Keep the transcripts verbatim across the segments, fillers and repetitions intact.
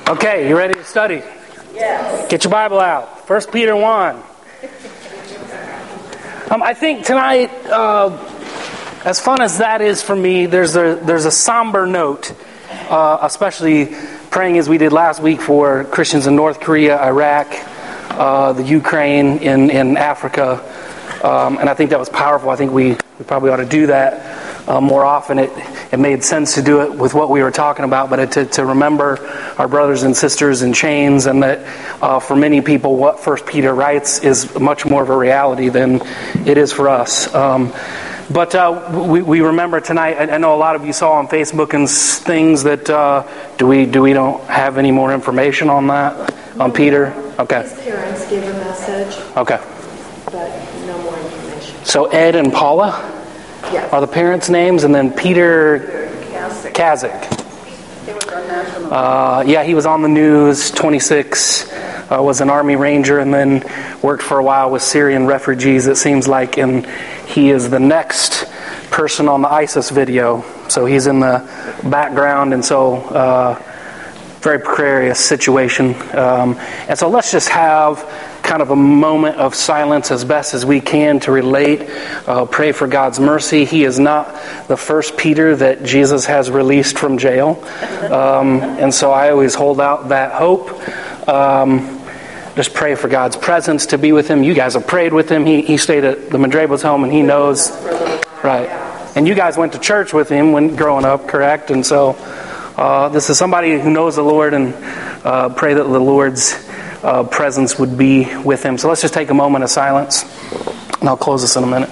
Okay, you ready to study? Yes. Get your Bible out. First Peter one. Um, I think tonight, uh, as fun as that is for me, there's a there's a somber note, uh, especially praying as we did last week for Christians in North Korea, Iraq, uh, the Ukraine, in, in Africa. Um, and I think that was powerful. I think we, we probably ought to do that uh, more often. It it made sense to do it with what we were talking about, but it, to, to remember our brothers and sisters in chains, and that uh, for many people what First Peter writes is much more of a reality than it is for us. Um, but uh, we, we remember tonight, I, I know a lot of you saw on Facebook and s- things that, uh, do we do we don't have any more information on that, on Peter? Okay. His parents gave a message. Okay. But no more information. So Ed and Paula Yes. are the parents' names, and then Peter Kasich. Kazik. He was our national. Uh, yeah, he was on the news, twenty-six, uh, was an Army Ranger, and then worked for a while with Syrian refugees, it seems like, and he is the next person on the ISIS video. So he's in the background, and so uh, very precarious situation. Um, and so let's just have kind of a moment of silence as best as we can to relate, uh, pray for God's mercy. He is not the first Peter that Jesus has released from jail. Um, and so I always hold out that hope. Um, just pray for God's presence to be with him. You guys have prayed with him. He, he stayed at the Mandrebos home, and he knows. Right. And you guys went to church with him when growing up, correct? And so uh, this is somebody who knows the Lord, and uh, pray that the Lord's Uh, presence would be with him. So let's just take a moment of silence, and I'll close this in a minute.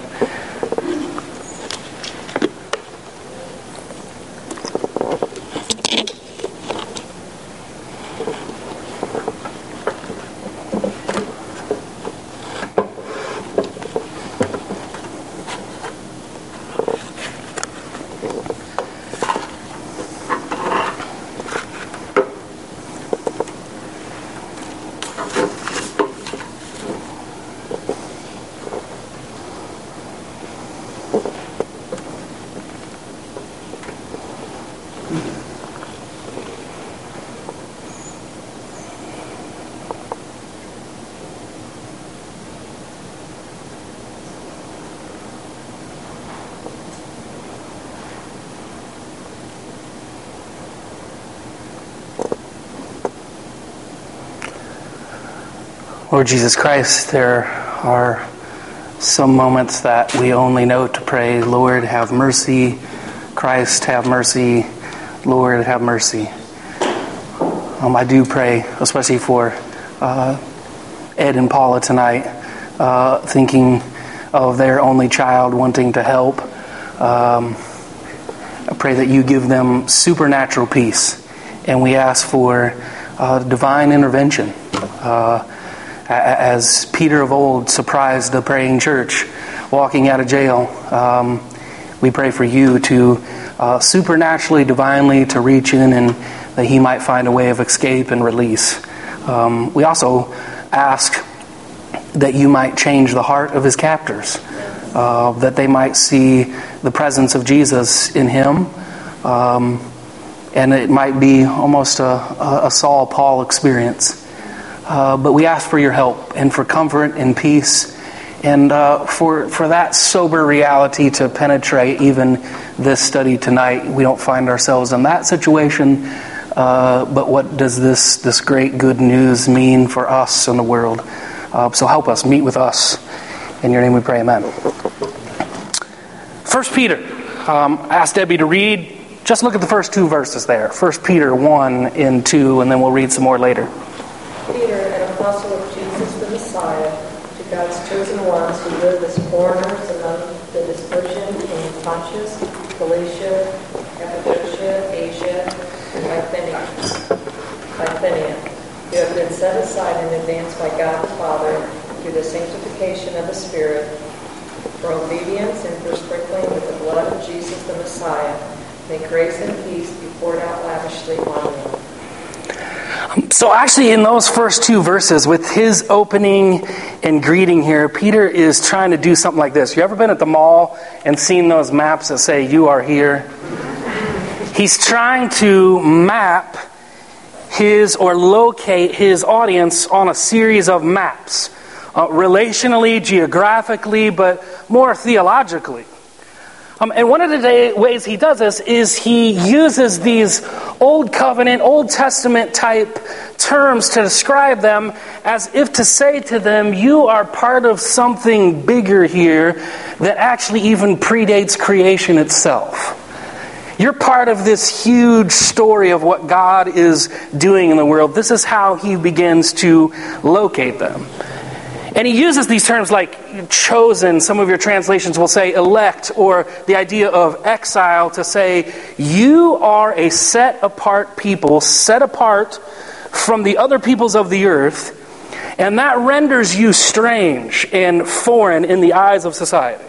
Lord Jesus Christ, there are some moments that we only know to pray, Lord, have mercy. Christ, have mercy. Lord, have mercy. Um, I do pray, especially for uh, Ed and Paula tonight, uh, thinking of their only child wanting to help. Um, I pray that you give them supernatural peace, and we ask for uh, divine intervention. Uh, As Peter of old surprised the praying church walking out of jail, um, we pray for you to uh, supernaturally, divinely, to reach in, and that he might find a way of escape and release. Um, we also ask that you might change the heart of his captors, uh, that they might see the presence of Jesus in him, um, and it might be almost a, a Saul Paul experience. Uh, but we ask for your help and for comfort and peace, and uh, for for that sober reality to penetrate even this study tonight. We don't find ourselves in that situation, uh, but what does this this great good news mean for us and the world? Uh, so help us, meet with us. In your name we pray, amen. First Peter. Um, I asked Debbie to read. Just look at the first two verses there. First Peter one and two, and then we'll read some more later. Peter, an apostle of Jesus the Messiah, to God's chosen ones who live as foreigners among the dispersion in Pontus, Galatia, Cappadocia, Asia, and Bithynia. Bithynia, who have been set aside in advance by God the Father through the sanctification of the Spirit, for obedience and for sprinkling with the blood of Jesus the Messiah. May grace and peace be poured out lavishly on them. So actually in those first two verses, with his opening and greeting here, Peter is trying to do something like this. You ever been at the mall and seen those maps that say, you are here? He's trying to map his or locate his audience on a series of maps, uh, relationally, geographically, but more theologically. Um, and one of the day, ways he does this is he uses these Old Covenant, Old Testament type terms to describe them as if to say to them, you are part of something bigger here that actually even predates creation itself. You're part of this huge story of what God is doing in the world. This is how he begins to locate them. And he uses these terms like chosen, some of your translations will say elect, or the idea of exile to say, you are a set apart people, set apart from the other peoples of the earth, and that renders you strange and foreign in the eyes of society.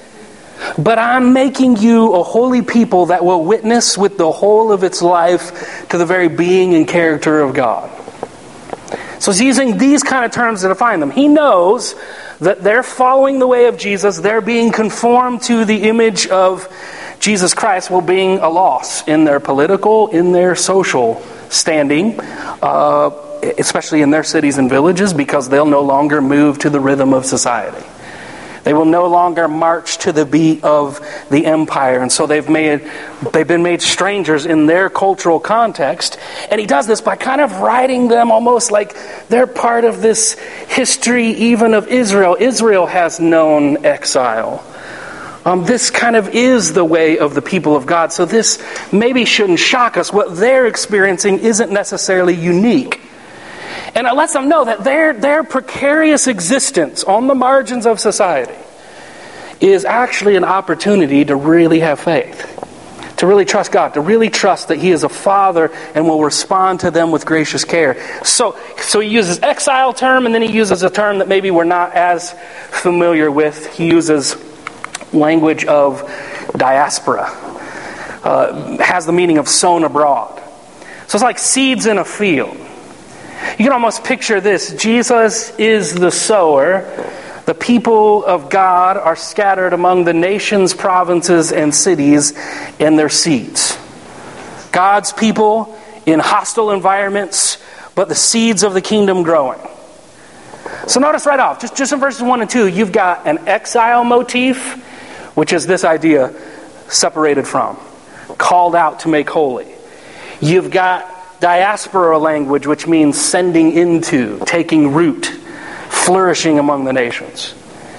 But I'm making you a holy people that will witness with the whole of its life to the very being and character of God. So he's using these kind of terms to define them. He knows that they're following the way of Jesus. They're being conformed to the image of Jesus Christ while being a loss in their political, in their social standing, uh, especially in their cities and villages, because they'll no longer move to the rhythm of society. They will no longer march to the beat of the empire. And so they've made, they've been made strangers in their cultural context. And he does this by kind of writing them almost like they're part of this history even of Israel. Israel has known exile. Um, this kind of is the way of the people of God. So this maybe shouldn't shock us. What they're experiencing isn't necessarily unique. And it lets them know that their, their precarious existence on the margins of society is actually an opportunity to really have faith, to really trust God, to really trust that he is a father and will respond to them with gracious care. So, so he uses exile term, and then he uses a term that maybe we're not as familiar with. He uses language of diaspora. Uh, has the meaning of sown abroad. So it's like seeds in a field. You can almost picture this. Jesus is the sower. The people of God are scattered among the nations, provinces, and cities in their seeds. God's people in hostile environments, but the seeds of the kingdom growing. So notice right off, just, just in verses one and two, you've got an exile motif, which is this idea, separated from, called out to make holy. You've got diaspora language, which means sending into, taking root, flourishing among the nations.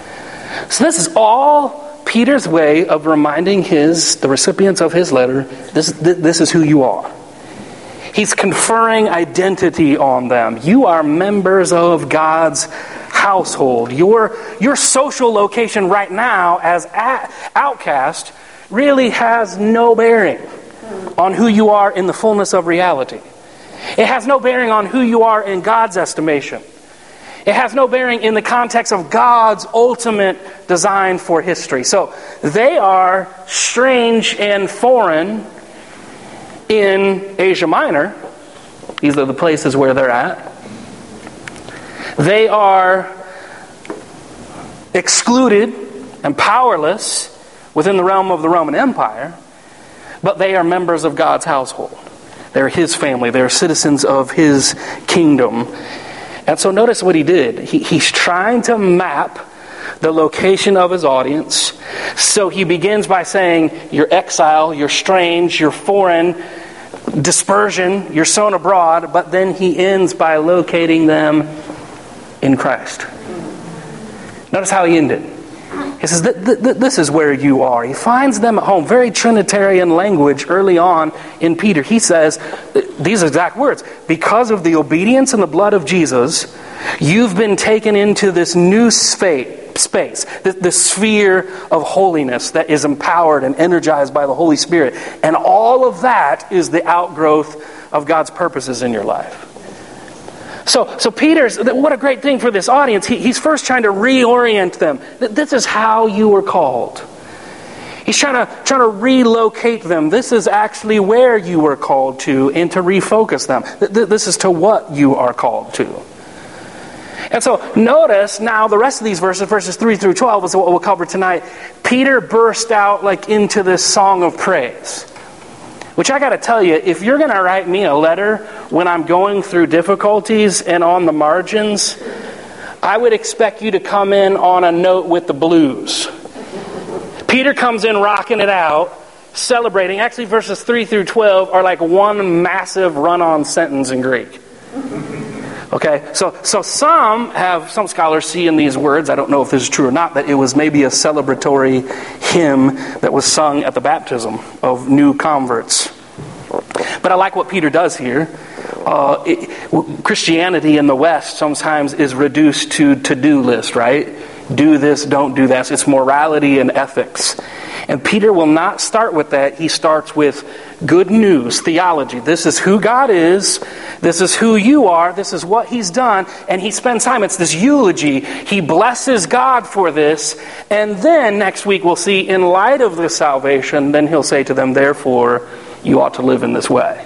So this is all Peter's way of reminding his, the recipients of his letter, this, this is who you are. He's conferring identity on them. You are members of God's household. Your, your social location right now as a, outcast really has no bearing on who you are in the fullness of reality. It has no bearing on who you are in God's estimation. It has no bearing in the context of God's ultimate design for history. So they are strange and foreign in Asia Minor. These are the places where they're at. They are excluded and powerless within the realm of the Roman Empire. But they are members of God's household. They're his family. They're citizens of his kingdom. And so notice what he did. He, he's trying to map the location of his audience. So he begins by saying, you're exile, you're strange, you're foreign, dispersion, you're sown abroad. But then he ends by locating them in Christ. Notice how he ended. He says, this is where you are. He finds them at home. Very Trinitarian language early on in Peter. He says, these exact words, because of the obedience and the blood of Jesus, you've been taken into this new space, this sphere of holiness that is empowered and energized by the Holy Spirit. And all of that is the outgrowth of God's purposes in your life. So, so Peter's, what a great thing for this audience. He, he's first trying to reorient them. This is how you were called. He's trying to, trying to relocate them. This is actually where you were called to, and to refocus them. This is to what you are called to. And so notice now the rest of these verses, verses three through twelve is what we'll cover tonight. Peter burst out like into this song of praise. Which I got to tell you, if you're going to write me a letter when I'm going through difficulties and on the margins, I would expect you to come in on a note with the blues. Peter comes in rocking it out, celebrating. Actually, verses three through twelve are like one massive run-on sentence in Greek. Okay, so so some have, some scholars see in these words, I don't know if this is true or not, that it was maybe a celebratory hymn that was sung at the baptism of new converts. But I like what Peter does here. Uh, it, Christianity in the West sometimes is reduced to to-do list, right? Do this, don't do that. It's morality and ethics. And Peter will not start with that. He starts with good news, theology. This is who God is. This is who you are. This is what He's done. And he spends time. It's this eulogy. He blesses God for this. And then next week we'll see, in light of this salvation, then he'll say to them, therefore, you ought to live in this way.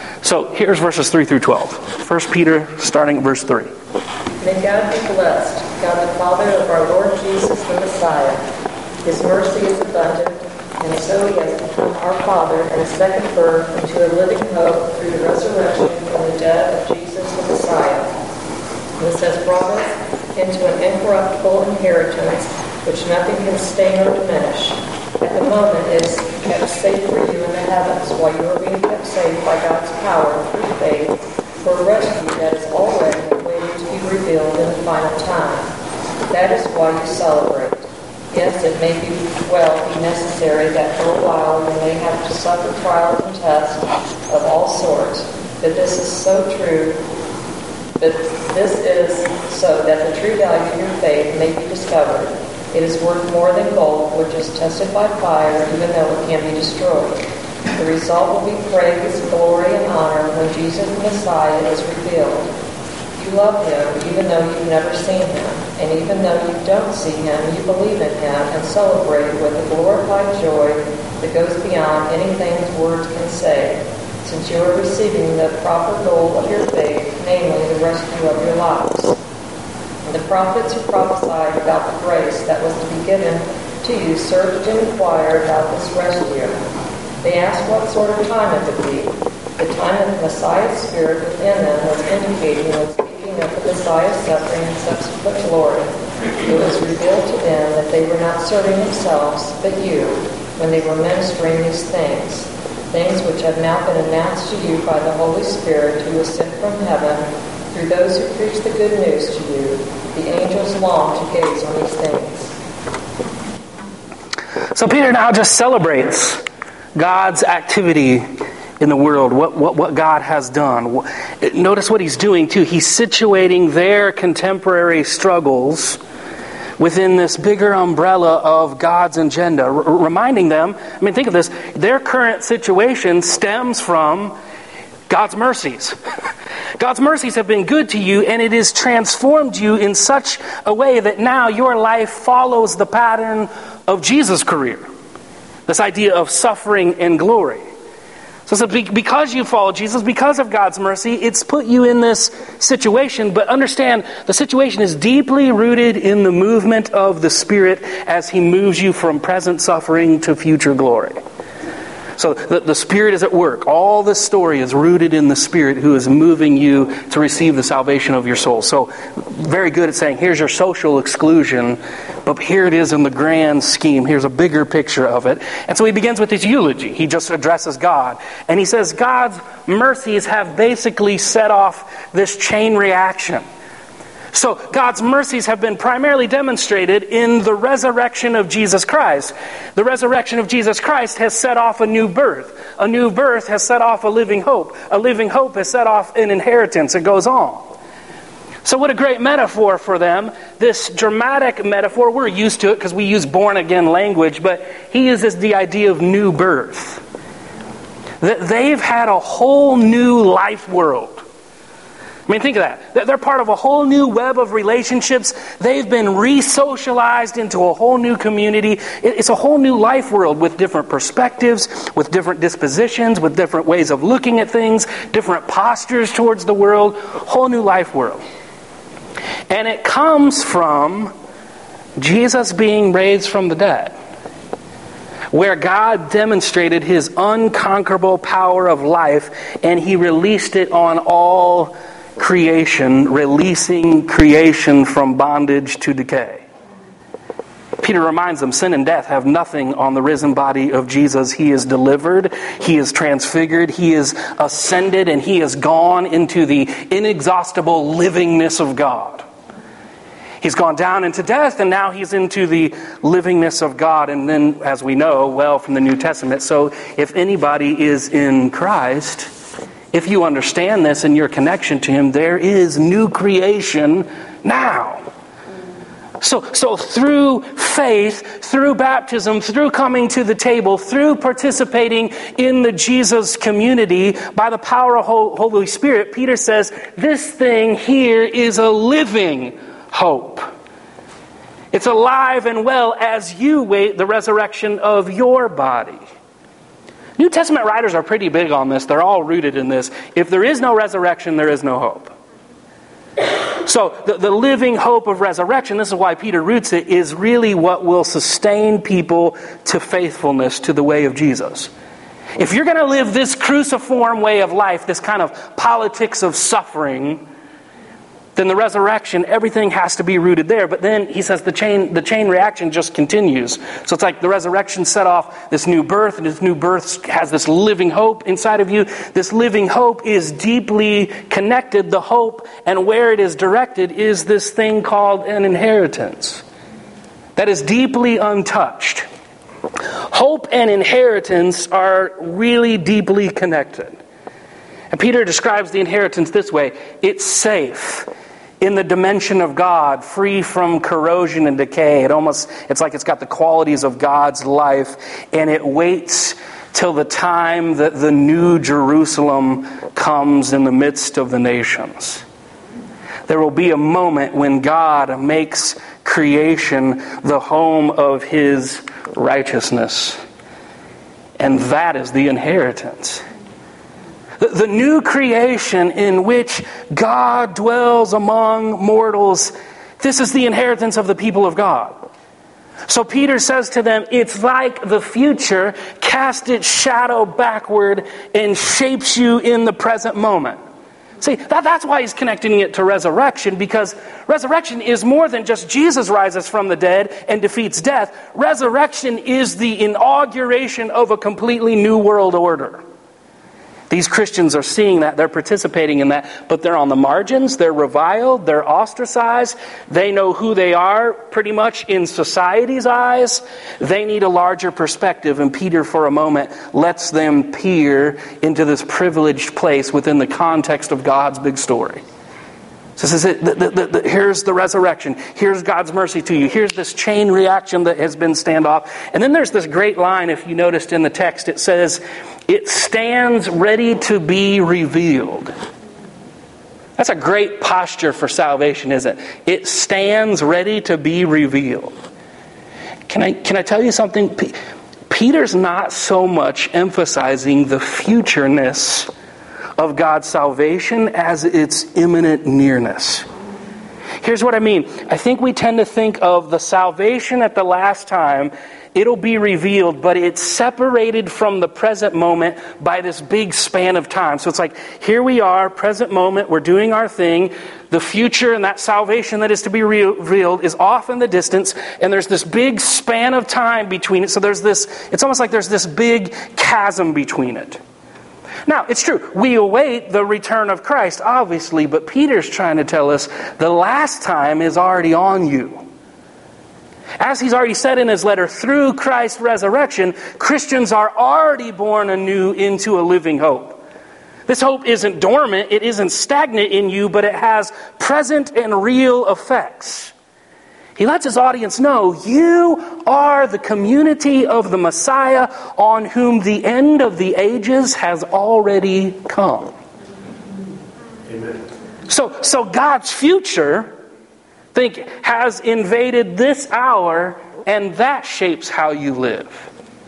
So here's verses three through twelve. First Peter, starting at verse three. May God be blessed, God the Father of our Lord Jesus the Messiah. His mercy is abundant, and so He has become our Father and a second birth into a living hope through the resurrection from the dead of Jesus the Messiah. This has brought us into an incorruptible inheritance, which nothing can stain or diminish. At the moment it is kept safe for you in the heavens, while you are being kept safe by God's power through faith for a rescue that is already waiting to be revealed in the final time. That is why you celebrate. Yes, it may be well be necessary that for a while you may have to suffer trials and tests of all sorts, but this is so true. But this is so that the true value of your faith may be discovered. It is worth more than gold, which is tested by fire, even though it can be destroyed. The result will be praise, glory, and honor when Jesus the Messiah is revealed. You love Him even though you've never seen Him, and even though you don't see Him, you believe in Him and celebrate with a glorified joy that goes beyond anything words can say, since you are receiving the proper goal of your faith, namely the rescue of your lives. The prophets who prophesied about the grace that was to be given to you searched and inquired about this rescue. They asked what sort of time it would be. The time that the Messiah's Spirit within them was indicating when speaking of the Messiah's suffering and subsequent glory. It was revealed to them that they were not serving themselves, but you, when they were ministering these things, things which have now been announced to you by the Holy Spirit who was sent from heaven. Through those who preach the good news to you, the angels long to gaze on these things. So Peter now just celebrates God's activity in the world, what, what, what God has done. Notice what he's doing too. He's situating their contemporary struggles within this bigger umbrella of God's agenda, r- reminding them, I mean, think of this, their current situation stems from God's mercies. God's mercies have been good to you, and it has transformed you in such a way that now your life follows the pattern of Jesus' career. This idea of suffering and glory. So, so because you follow Jesus, because of God's mercy, it's put you in this situation. But understand, the situation is deeply rooted in the movement of the Spirit as He moves you from present suffering to future glory. So the, the Spirit is at work. All this story is rooted in the Spirit who is moving you to receive the salvation of your soul. So very good at saying, here's your social exclusion, but here it is in the grand scheme. Here's a bigger picture of it. And so he begins with his eulogy. He just addresses God. And he says God's mercies have basically set off this chain reaction. So God's mercies have been primarily demonstrated in the resurrection of Jesus Christ. The resurrection of Jesus Christ has set off a new birth. A new birth has set off a living hope. A living hope has set off an inheritance. It goes on. So what a great metaphor for them. This dramatic metaphor, we're used to it because we use born-again language, but he uses the idea of new birth. That they've had a whole new life world. I mean, think of that. They're part of a whole new web of relationships. They've been re-socialized into a whole new community. It's a whole new life world with different perspectives, with different dispositions, with different ways of looking at things, different postures towards the world. Whole new life world. And it comes from Jesus being raised from the dead. where God demonstrated his unconquerable power of life, and he released it on all creation, releasing creation from bondage to decay. Peter reminds them, sin and death have nothing on the risen body of Jesus. He is delivered, he is transfigured, he is ascended, and he is gone into the inexhaustible livingness of God. He's gone down into death, and now he's into the livingness of God. And then, as we know well from the New Testament, so if anybody is in Christ, if you understand this and your connection to him, there is new creation now. So, so through faith, through baptism, through coming to the table, through participating in the Jesus community, by the power of Holy Spirit, Peter says, this thing here is a living hope. It's alive and well as you wait the resurrection of your body. New Testament writers are pretty big on this. They're all rooted in this. If there is no resurrection, there is no hope. So the, the living hope of resurrection, this is why Peter roots it, is really what will sustain people to faithfulness to the way of Jesus. If you're going to live this cruciform way of life, this kind of politics of suffering, then the resurrection, everything has to be rooted there. But then he says the chain the chain reaction just continues. So it's like the resurrection set off this new birth, and this new birth has this living hope inside of you. This living hope is deeply connected. The hope and where it is directed is this thing called an inheritance that is deeply untouched. Hope and inheritance are really deeply connected. And Peter describes the inheritance this way: it's safe in the dimension of God, free from corrosion and decay. It almost, it's like it's got the qualities of God's life, and it waits till the time that the new Jerusalem comes in the midst of the nations. There will be a moment when God makes creation the home of his righteousness. And that is the inheritance. The new creation in which God dwells among mortals, this is the inheritance of the people of God. So Peter says to them, it's like the future cast its shadow backward and shapes you in the present moment. See, that, that's why he's connecting it to resurrection, because resurrection is more than just Jesus rises from the dead and defeats death. Resurrection is the inauguration of a completely new world order. These Christians are seeing that, they're participating in that, but they're on the margins, they're reviled, they're ostracized, they know who they are pretty much in society's eyes. They need a larger perspective, and Peter for a moment lets them peer into this privileged place within the context of God's big story. So this is it. The, the, the, here's the resurrection. Here's God's mercy to you. Here's this chain reaction that has been standoff. And then there's this great line, if you noticed in the text, it says, it stands ready to be revealed. That's a great posture for salvation, isn't it? It stands ready to be revealed. Can I, can I tell you something? P- Peter's not so much emphasizing the futureness of God's salvation as its imminent nearness. Here's what I mean. I think we tend to think of the salvation at the last time. It'll be revealed, but it's separated from the present moment by this big span of time. So it's like, here we are, present moment, we're doing our thing. The future and that salvation that is to be revealed is off in the distance, and there's this big span of time between it. So there's this, it's almost like there's this big chasm between it. Now, it's true, we await the return of Christ, obviously, but Peter's trying to tell us the last time is already on you. As he's already said in his letter, through Christ's resurrection, Christians are already born anew into a living hope. This hope isn't dormant, it isn't stagnant in you, but it has present and real effects. He lets his audience know, you are the community of the Messiah on whom the end of the ages has already come. Amen. So, so God's future, think, has invaded this hour, and that shapes how you live.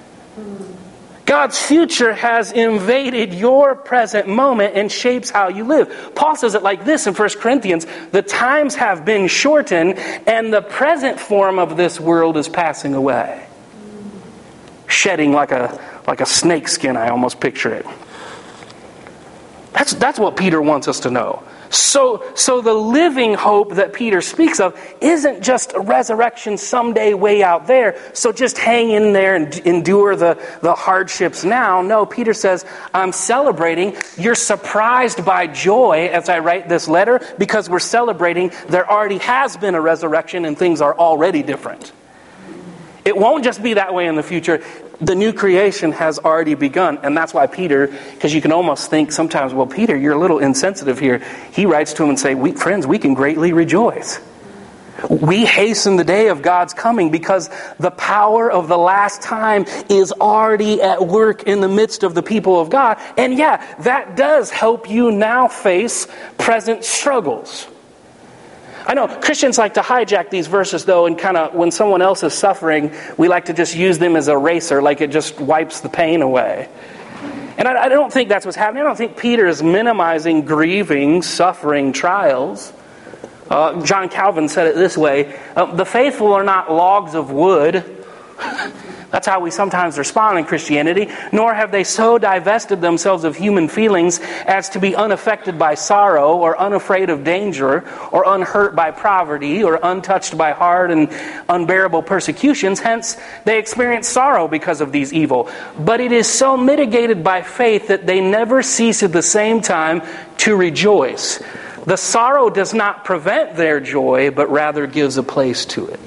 God's future has invaded your present moment and shapes how you live. Paul says it like this in First Corinthians, the times have been shortened and the present form of this world is passing away. shedding like a like a snake skin. I almost picture it. That's that's what Peter wants us to know. So, so the living hope that Peter speaks of isn't just a resurrection someday way out there. So just hang in there and endure the, the hardships now. No, Peter says, I'm celebrating. You're surprised by joy as I write this letter because we're celebrating there already has been a resurrection and things are already different. It won't just be that way in the future. The new creation has already begun. And that's why Peter, because you can almost think sometimes, well, Peter, you're a little insensitive here. He writes to him and say, we, friends, we can greatly rejoice. We hasten the day of God's coming because the power of the last time is already at work in the midst of the people of God. And yeah, that does help you now face present struggles. I know Christians like to hijack these verses, though, and kind of, when someone else is suffering, we like to just use them as a eraser, like it just wipes the pain away. And I, I don't think that's what's happening. I don't think Peter is minimizing grieving, suffering, trials. Uh, John Calvin said it this way, uh, the faithful are not logs of wood. That's how we sometimes respond in Christianity. Nor have they so divested themselves of human feelings as to be unaffected by sorrow or unafraid of danger or unhurt by poverty or untouched by hard and unbearable persecutions. Hence, they experience sorrow because of these evil. But it is so mitigated by faith that they never cease at the same time to rejoice. The sorrow does not prevent their joy, but rather gives a place to it.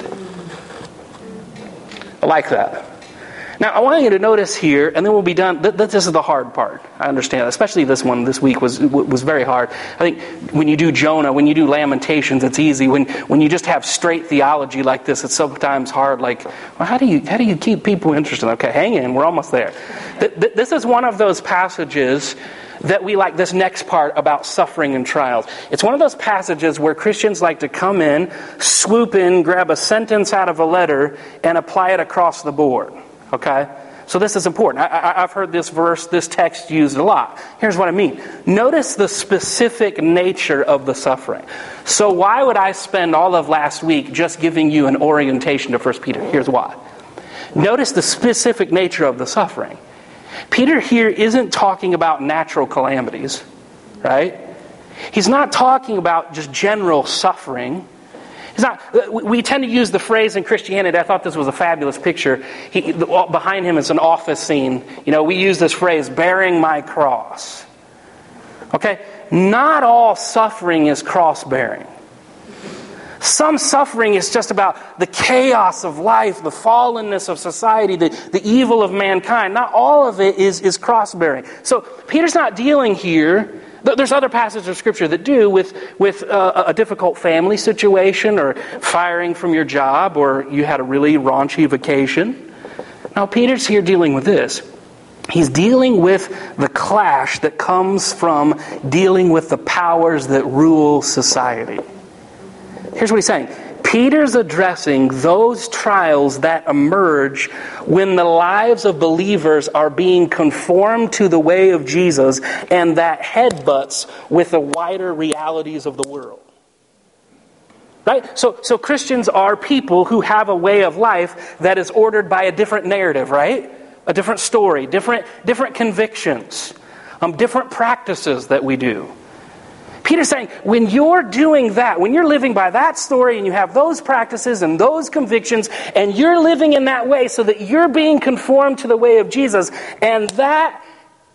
I like that. Now, I want you to notice here, and then we'll be done. This is the hard part. I understand, especially this one this week was was very hard. I think when you do Jonah, when you do Lamentations, it's easy. When when you just have straight theology like this, it's sometimes hard. Like, well, how do you how do you keep people interested? Okay, hang in. We're almost there. This is one of those passages that we like, this next part about suffering and trials. It's one of those passages where Christians like to come in, swoop in, grab a sentence out of a letter, and apply it across the board. Okay? So this is important. I, I, I've heard this verse, this text used a lot. Here's what I mean. Notice the specific nature of the suffering. So why would I spend all of last week just giving you an orientation to First Peter? Here's why. Notice the specific nature of the suffering. Peter here isn't talking about natural calamities, right? He's not talking about just general suffering. He's not. We tend to use the phrase in Christianity. I thought this was a fabulous picture. He, behind him is an office scene. You know, we use this phrase, bearing my cross. Okay? Not all suffering is cross-bearing. Some suffering is just about the chaos of life, the fallenness of society, the, the evil of mankind. Not all of it is, is cross-bearing. So Peter's not dealing here. There's other passages of Scripture that do with, with uh, a difficult family situation or firing from your job or you had a really raunchy vacation. Now Peter's here dealing with this. He's dealing with the clash that comes from dealing with the powers that rule society. Here's what he's saying. Peter's addressing those trials that emerge when the lives of believers are being conformed to the way of Jesus and that headbutts with the wider realities of the world. Right? So, so Christians are people who have a way of life that is ordered by a different narrative, right? A different story, different, different convictions, um, different practices that we do. Peter's saying, when you're doing that, when you're living by that story and you have those practices and those convictions and you're living in that way so that you're being conformed to the way of Jesus and that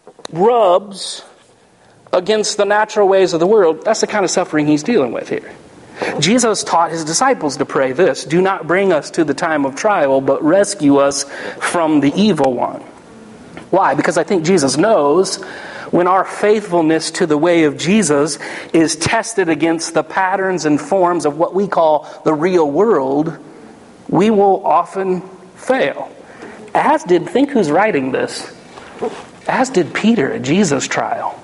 rubs against the natural ways of the world, that's the kind of suffering he's dealing with here. Jesus taught his disciples to pray this, do not bring us to the time of trial, but rescue us from the evil one. Why? Because I think Jesus knows when our faithfulness to the way of Jesus is tested against the patterns and forms of what we call the real world, we will often fail. As did, think who's writing this, as did Peter at Jesus' trial.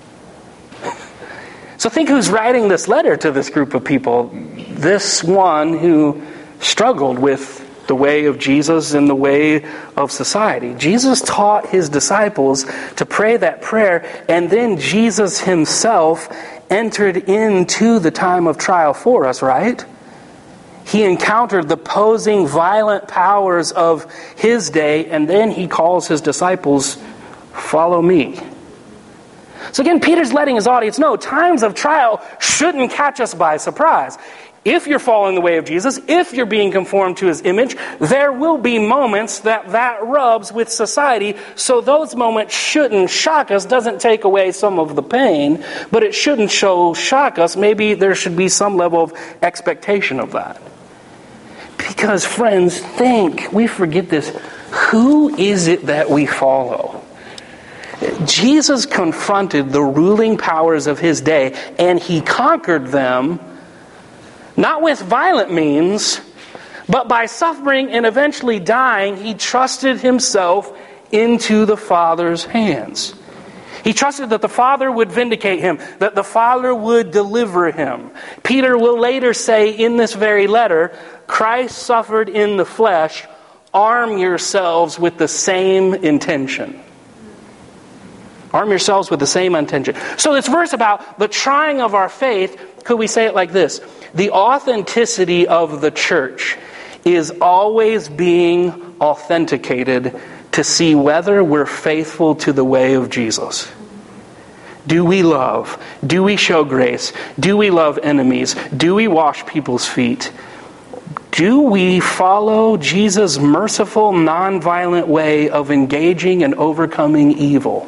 So think who's writing this letter to this group of people. This one who struggled with the way of Jesus and the way of society. Jesus taught his disciples to pray that prayer, and then Jesus himself entered into the time of trial for us, right? He encountered the opposing, violent powers of his day, and then he calls his disciples, "Follow me." So again, Peter's letting his audience know times of trial shouldn't catch us by surprise. If you're following the way of Jesus, if you're being conformed to his image, there will be moments that that rubs with society. So those moments shouldn't shock us. Doesn't take away some of the pain, but it shouldn't show shock us. Maybe there should be some level of expectation of that. Because friends, think, we forget this. Who is it that we follow? Jesus confronted the ruling powers of his day, and he conquered them not with violent means, but by suffering and eventually dying. He trusted himself into the Father's hands. He trusted that the Father would vindicate him, that the Father would deliver him. Peter will later say in this very letter, Christ suffered in the flesh, arm yourselves with the same intention. Arm yourselves with the same intention. So this verse about the trying of our faith, could we say it like this? The authenticity of the church is always being authenticated to see whether we're faithful to the way of Jesus. Do we love? Do we show grace? Do we love enemies? Do we wash people's feet? Do we follow Jesus' merciful, nonviolent way of engaging and overcoming evil?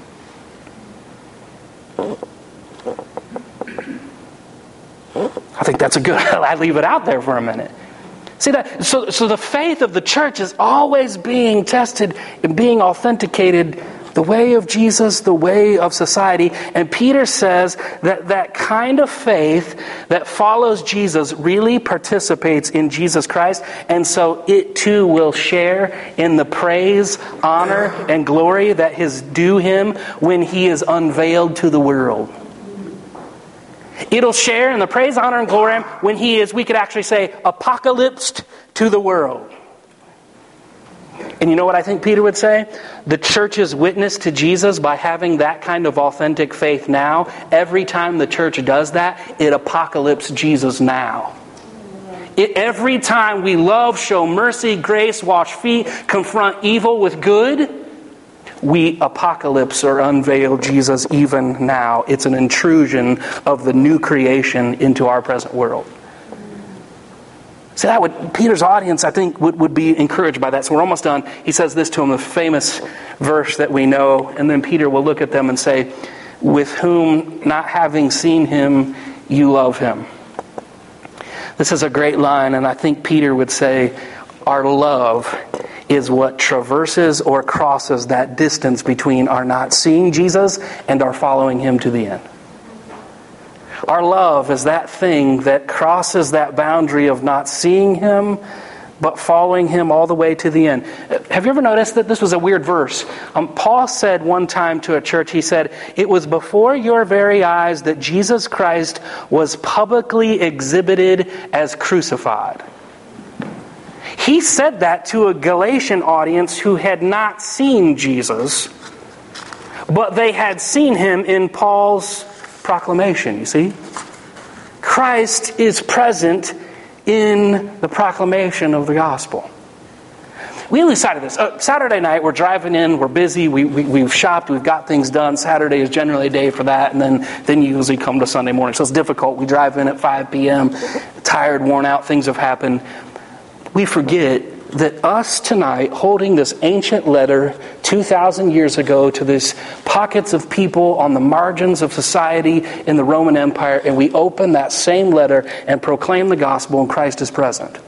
I think that's a good, I leave it out there for a minute. See that? So, so the faith of the church is always being tested and being authenticated the way of Jesus, the way of society. And Peter says that that kind of faith that follows Jesus really participates in Jesus Christ. And so it too will share in the praise, honor, and glory that is due him when he is unveiled to the world. It'll share in the praise, honor, and glory when he is, we could actually say, apocalypsed to the world. And you know what I think Peter would say? The church's witness to Jesus by having that kind of authentic faith now, every time the church does that, it apocalypses Jesus now. It, every time we love, show mercy, grace, wash feet, confront evil with good, we apocalypse or unveil Jesus even now. It's an intrusion of the new creation into our present world. So that would, Peter's audience, I think, would, would be encouraged by that. So we're almost done. He says this to them, the famous verse that we know. And then Peter will look at them and say, with whom, not having seen him, you love him. This is a great line, and I think Peter would say, our love is what traverses or crosses that distance between our not seeing Jesus and our following him to the end. Our love is that thing that crosses that boundary of not seeing him, but following him all the way to the end. Have you ever noticed that this was a weird verse? Um, Paul said one time to a church, he said, it was before your very eyes that Jesus Christ was publicly exhibited as crucified. He said that to a Galatian audience who had not seen Jesus, but they had seen him in Paul's proclamation, you see? Christ is present in the proclamation of the gospel. We lose sight of this. Uh, Saturday night, we're driving in, we're busy, we, we, we've shopped, we've got things done. Saturday is generally a day for that, and then, then you usually come to Sunday morning. So it's difficult. We drive in at five p.m., tired, worn out, things have happened. We forget that us tonight, holding this ancient letter two thousand years ago to these pockets of people on the margins of society in the Roman Empire, and we open that same letter and proclaim the gospel, and Christ is present.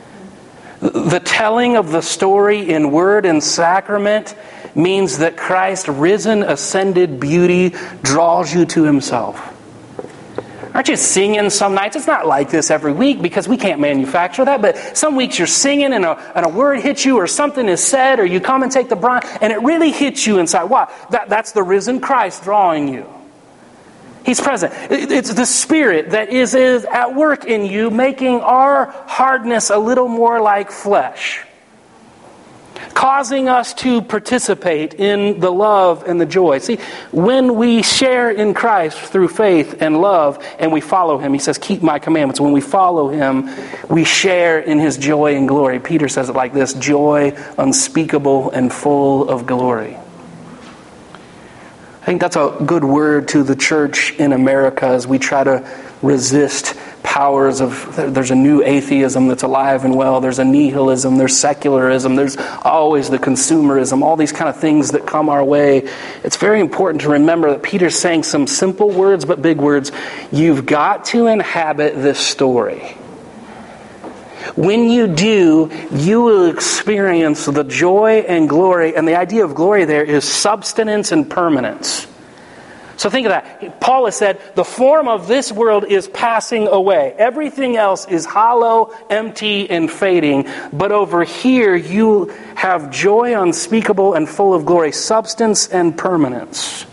The telling of the story in word and sacrament means that Christ, risen, ascended beauty, draws you to himself. Aren't you singing some nights? It's not like this every week because we can't manufacture that, but some weeks you're singing and a, and a word hits you or something is said or you come and take the brine and it really hits you inside. Why? That, that's the risen Christ drawing you. He's present. It's the Spirit that is, is at work in you, making our hardness a little more like flesh. causing us to participate in the love and the joy. See, when we share in Christ through faith and love and we follow him, he says, keep my commandments. When we follow him, we share in his joy and glory. Peter says it like this: joy unspeakable and full of glory. I think that's a good word to the church in America as we try to resist powers of, there's a new atheism that's alive and well, there's a nihilism, there's secularism, there's always the consumerism, all these kind of things that come our way. It's very important to remember that Peter's saying some simple words but big words. You've got to inhabit this story. When you do, you will experience the joy and glory, and the idea of glory there is substance and permanence. So think of that. Paul has said, the form of this world is passing away. Everything else is hollow, empty, and fading. But over here, you have joy unspeakable and full of glory, substance and permanence.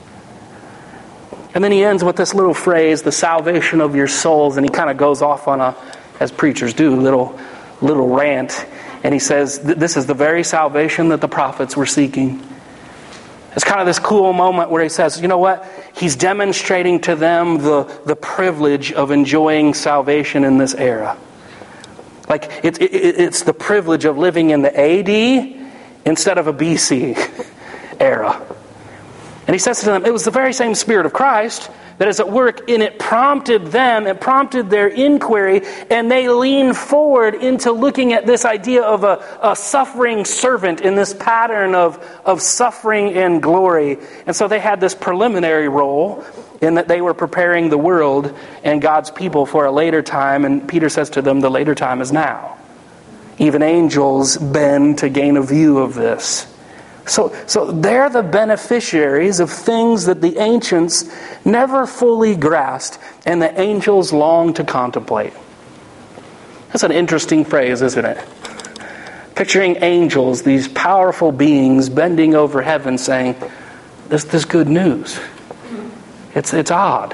And then he ends with this little phrase, the salvation of your souls, and he kind of goes off on a, as preachers do, little, little rant. And he says, this is the very salvation that the prophets were seeking. It's kind of this cool moment where he says, you know what? He's demonstrating to them the, the privilege of enjoying salvation in this era. Like, it, it, it's the privilege of living in the A D instead of a B C era. And he says to them, it was the very same Spirit of Christ that is at work, and it prompted them, it prompted their inquiry, and they leaned forward into looking at this idea of a, a suffering servant in this pattern of, of suffering and glory. And so they had this preliminary role in that they were preparing the world and God's people for a later time, and Peter says to them, the later time is now. Even angels bend to gain a view of this. So, so they're the beneficiaries of things that the ancients never fully grasped and the angels long to contemplate. That's an interesting phrase, isn't it? Picturing angels, these powerful beings bending over heaven saying, this, this good news. It's, it's odd.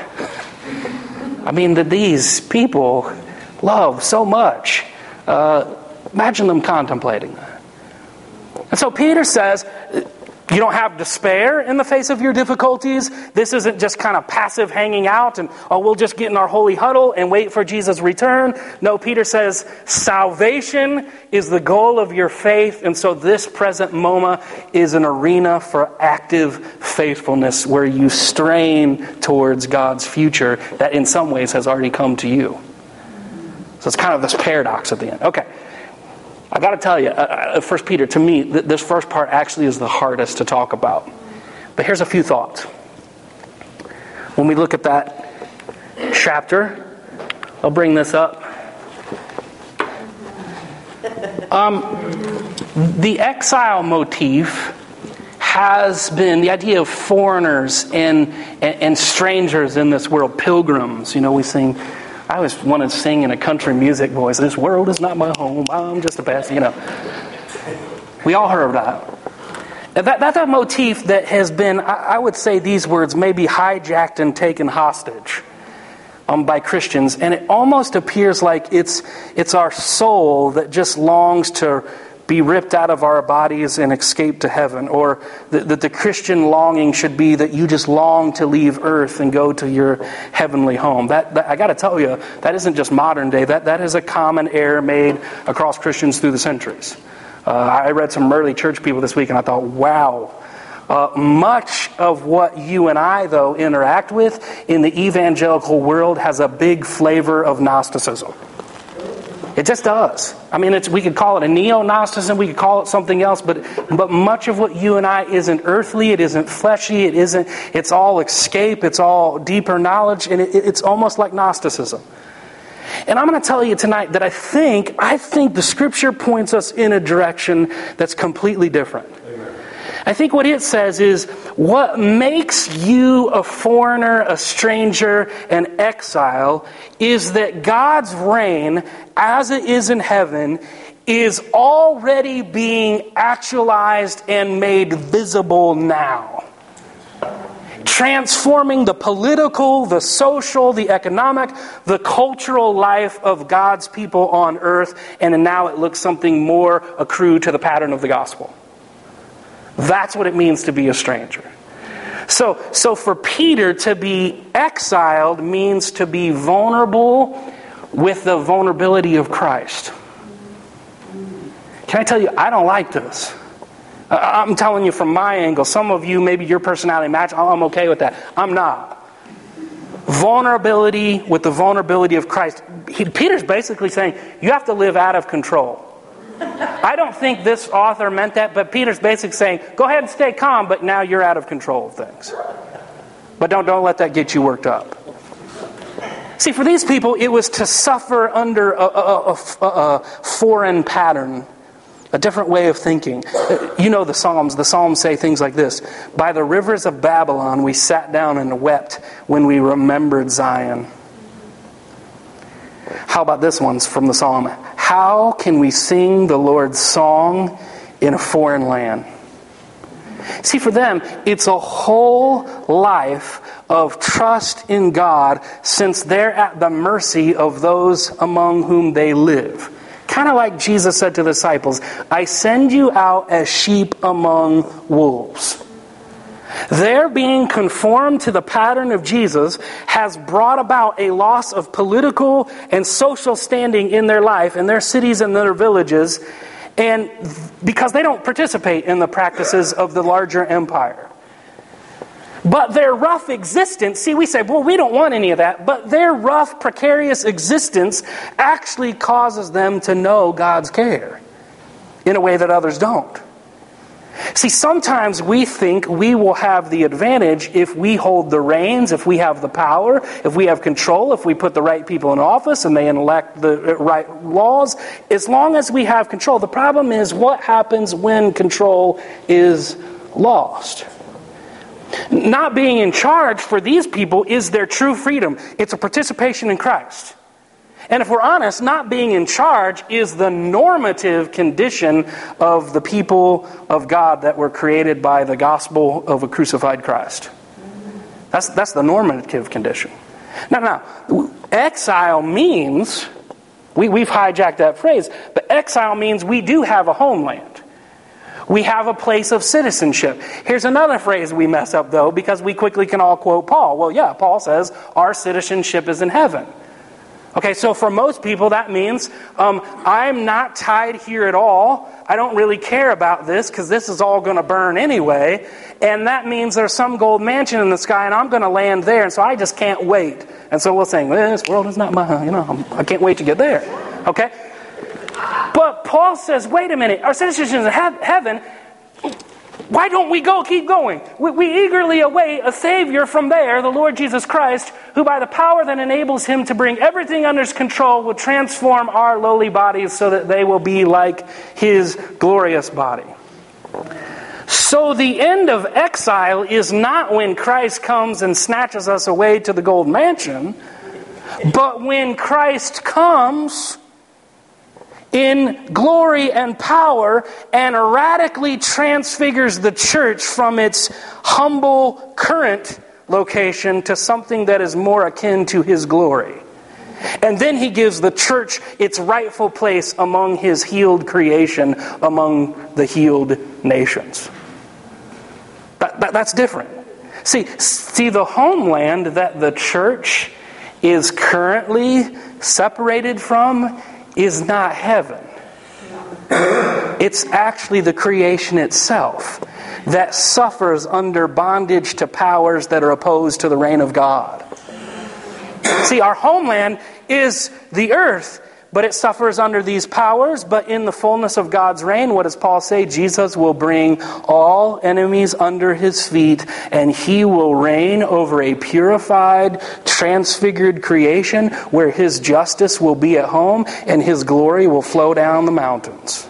I mean, that these people love so much. Uh, imagine them contemplating that. And so Peter says, you don't have despair in the face of your difficulties. This isn't just kind of passive hanging out and, oh, we'll just get in our holy huddle and wait for Jesus' return. No, Peter says, salvation is the goal of your faith. And so this present moment is an arena for active faithfulness where you strain towards God's future that in some ways has already come to you. So it's kind of this paradox at the end. Okay. I got to tell you, uh, First Peter, to me, th- this first part actually is the hardest to talk about. But here's a few thoughts. When we look at that chapter, I'll bring this up. Um, the exile motif has been the idea of foreigners and, and, and strangers in this world, pilgrims. You know, we sing... I always wanted to sing in a country music voice. This world is not my home. I'm just a pass, you know. We all heard of that. that. That's a motif that has been, I would say these words, may be hijacked and taken hostage um, by Christians. And it almost appears like it's it's our soul that just longs to be ripped out of our bodies and escape to heaven. Or that the, the Christian longing should be that you just long to leave earth and go to your heavenly home. That, that I got to tell you, that isn't just modern day. That, that is a common error made across Christians through the centuries. Uh, I read some early church people this week and I thought, wow. Uh, much of what you and I, though, interact with in the evangelical world has a big flavor of Gnosticism. It just does. I mean, it's, we could call it a neo-Gnosticism, we could call it something else, but but much of what you and I isn't earthly, it isn't fleshy, it isn't. It's all escape, it's all deeper knowledge, and it, it's almost like Gnosticism. And I'm going to tell you tonight that I think I think the Scripture points us in a direction that's completely different. I think what it says is, what makes you a foreigner, a stranger, an exile, is that God's reign, as it is in heaven, is already being actualized and made visible now. Transforming the political, the social, the economic, the cultural life of God's people on earth, and now it looks something more accrued to the pattern of the gospel. That's what it means to be a stranger. So, so for Peter, to be exiled means to be vulnerable with the vulnerability of Christ. Can I tell you, I don't like this. I'm telling you from my angle. Some of you, maybe your personality match, I'm okay with that. I'm not. Vulnerability with the vulnerability of Christ. He, Peter's basically saying, you have to live out of control. I don't think this author meant that, but Peter's basically saying, go ahead and stay calm, but now you're out of control of things. But don't, don't let that get you worked up. See, for these people, it was to suffer under a, a, a, a foreign pattern, a different way of thinking. You know the Psalms. The Psalms say things like this. By the rivers of Babylon we sat down and wept when we remembered Zion. How about this one from the Psalm? How can we sing the Lord's song in a foreign land? See, for them, it's a whole life of trust in God, since they're at the mercy of those among whom they live. Kind of like Jesus said to the disciples, I send you out as sheep among wolves. Their being conformed to the pattern of Jesus has brought about a loss of political and social standing in their life, in their cities and their villages, and because they don't participate in the practices of the larger empire. But their rough existence, see, we say, well, we don't want any of that, but their rough, precarious existence actually causes them to know God's care in a way that others don't. See, sometimes we think we will have the advantage if we hold the reins, if we have the power, if we have control, if we put the right people in office and they enact the right laws, as long as we have control. The problem is, what happens when control is lost? Not being in charge for these people is their true freedom. It's a participation in Christ. And if we're honest, not being in charge is the normative condition of the people of God that were created by the gospel of a crucified Christ. That's, that's the normative condition. Now, now, exile means, we, we've hijacked that phrase, but exile means we do have a homeland. We have a place of citizenship. Here's another phrase we mess up, though, because we quickly can all quote Paul. Well, yeah, Paul says, our citizenship is in heaven. Okay, so for most people that means um, I'm not tied here at all. I don't really care about this because this is all going to burn anyway. And that means there's some gold mansion in the sky and I'm going to land there. And so I just can't wait. And so we'll say, well, this world is not mine. You know, I can't wait to get there. Okay? But Paul says, wait a minute. Our citizenship is in heaven. Why don't we go keep going? We, we eagerly await a Savior from there, the Lord Jesus Christ, who by the power that enables him to bring everything under his control will transform our lowly bodies so that they will be like his glorious body. So the end of exile is not when Christ comes and snatches us away to the gold mansion, but when Christ comes in glory and power and radically transfigures the church from its humble current location to something that is more akin to his glory. And then he gives the church its rightful place among his healed creation, among the healed nations. That, that, that's different. See, see, the homeland that the church is currently separated from is not heaven. It's actually the creation itself that suffers under bondage to powers that are opposed to the reign of God. See, our homeland is the earth, but it suffers under these powers. But in the fullness of God's reign, what does Paul say? Jesus will bring all enemies under his feet, and he will reign over a purified, transfigured creation where his justice will be at home and his glory will flow down the mountains.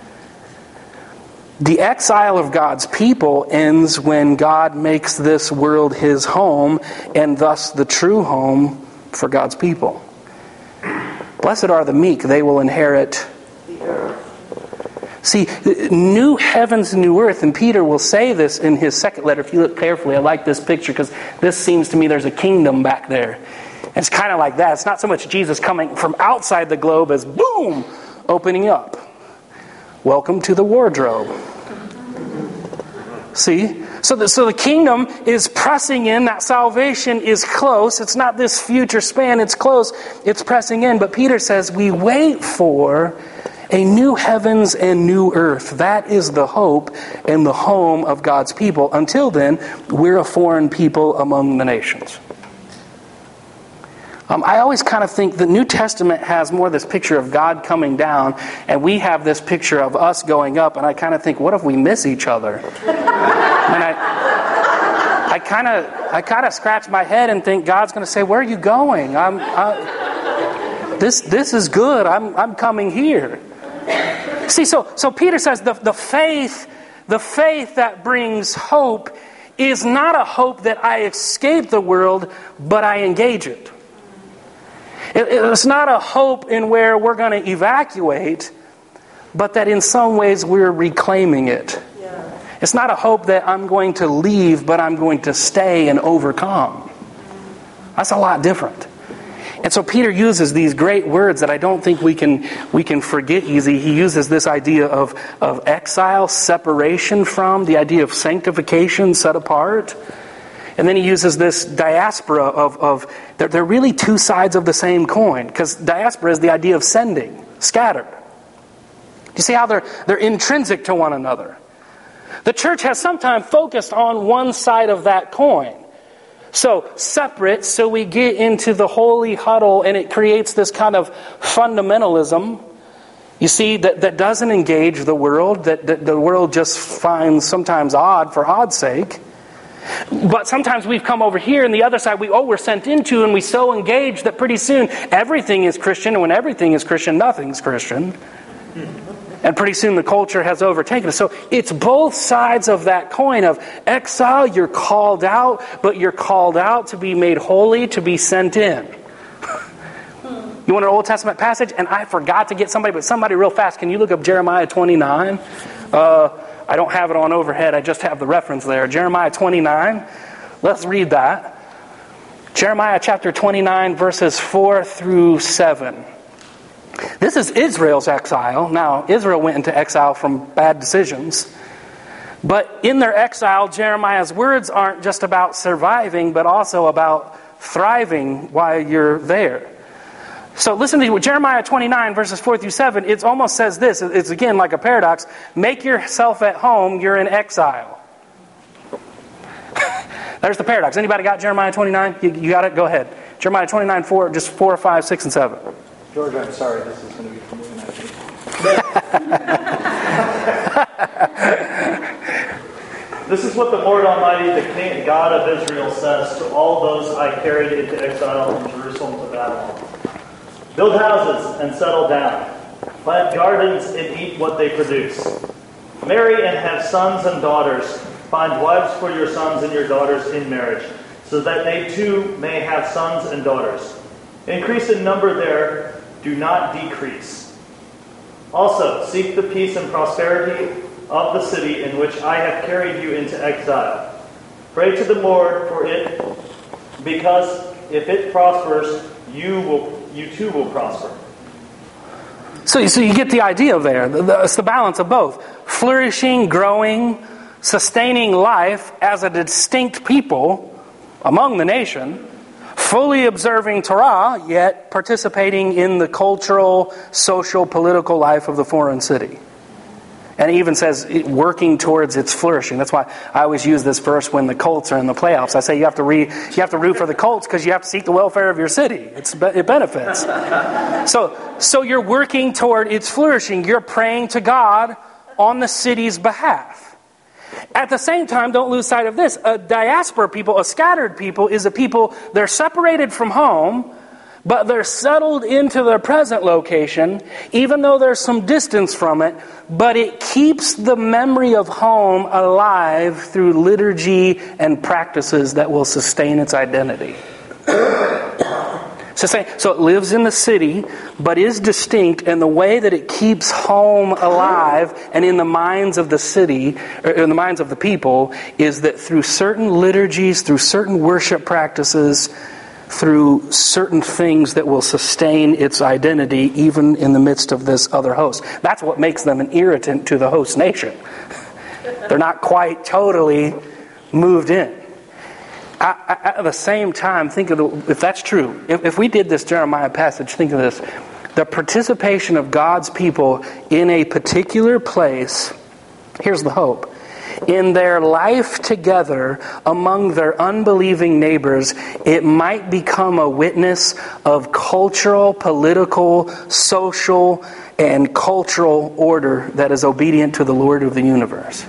The exile of God's people ends when God makes this world his home, and thus the true home for God's people. Blessed are the meek, they will inherit the earth. See, new heavens and new earth, and Peter will say this in his second letter. If you look carefully, I like this picture because this seems to me there's a kingdom back there. And it's kind of like that. It's not so much Jesus coming from outside the globe as boom, opening up. Welcome to the wardrobe. See? So the, so the kingdom is pressing in. That salvation is close. It's not this future span. It's close. It's pressing in. But Peter says we wait for a new heavens and new earth. That is the hope and the home of God's people. Until then, we're a foreign people among the nations. Um, I always kind of think the New Testament has more this picture of God coming down, and we have this picture of us going up, and I kind of think, what if we miss each other? And I, I kind of, I kind of scratch my head and think God's going to say, "Where are you going? I'm, I, this, this is good. I'm, I'm coming here." See, so, so Peter says the, the faith, the faith that brings hope is not a hope that I escape the world, but I engage it. It's not a hope in where we're going to evacuate, but that in some ways we're reclaiming it. Yeah. It's not a hope that I'm going to leave, but I'm going to stay and overcome. That's a lot different. And so Peter uses these great words that I don't think we can we can forget easy. He uses this idea of, of exile, separation from, the idea of sanctification, set apart. And then he uses this diaspora of, of they're, they're really two sides of the same coin. Because diaspora is the idea of sending, scattered. Do you see how they're, they're intrinsic to one another? The church has sometimes focused on one side of that coin. So separate, so we get into the holy huddle and it creates this kind of fundamentalism, you see, that, that doesn't engage the world, that, that the world just finds sometimes odd for odd's sake. But sometimes we've come over here and the other side we oh we're sent into, and we so engage that pretty soon everything is Christian, and when everything is Christian, nothing's Christian. And pretty soon the culture has overtaken us. So it's both sides of that coin of exile. You're called out, but you're called out to be made holy, to be sent in. You want an Old Testament passage? And I forgot to get somebody, but somebody real fast. Can you look up Jeremiah twenty-nine? Uh, I don't have it on overhead. I just have the reference there. Jeremiah twenty-nine. Let's read that. Jeremiah chapter twenty-nine, verses four through seven. This is Israel's exile. Now, Israel went into exile from bad decisions. But in their exile, Jeremiah's words aren't just about surviving, but also about thriving while you're there. So listen to Jeremiah twenty-nine, verses four through seven. It almost says this. It's again like a paradox. Make yourself at home. You're in exile. There's the paradox. Anybody got Jeremiah twenty-nine? You, you got it? Go ahead. Jeremiah twenty-nine, four, just four, five, six, and seven. George, I'm sorry. This is going to be from moving This is what the Lord Almighty, the King, God of Israel, says to all those I carried into exile from Jerusalem to Babylon. Build houses and settle down. Plant gardens and eat what they produce. Marry and have sons and daughters. Find wives for your sons and your daughters in marriage, so that they too may have sons and daughters. Increase in number there, do not decrease. Also, seek the peace and prosperity of the city in which I have carried you into exile. Pray to the Lord for it, because if it prospers, you will, you too will prosper. So, so you get the idea there. It's the balance of both. Flourishing, growing, sustaining life as a distinct people among the nation, fully observing Torah, yet participating in the cultural, social, political life of the foreign city. And it even says working towards its flourishing. That's why I always use this verse when the Colts are in the playoffs. I say you have to re, you have to root for the Colts because you have to seek the welfare of your city. It's, it benefits. So, so you're working toward its flourishing. You're praying to God on the city's behalf. At the same time, don't lose sight of this. A diaspora people, a scattered people, is a people, they're separated from home, but they're settled into their present location, even though there's some distance from it, but it keeps the memory of home alive through liturgy and practices that will sustain its identity. So, say, so it lives in the city, but is distinct, and the way that it keeps home alive and in the minds of the city, or in the minds of the people, is that through certain liturgies, through certain worship practices, through certain things that will sustain its identity even in the midst of this other host. That's what makes them an irritant to the host nation. They're not quite totally moved in. I, I, at the same time, think of the, if that's true, if, if we did this Jeremiah passage, think of this. The participation of God's people in a particular place, here's the hope. In their life together among their unbelieving neighbors, it might become a witness of cultural, political, social, and cultural order that is obedient to the Lord of the universe.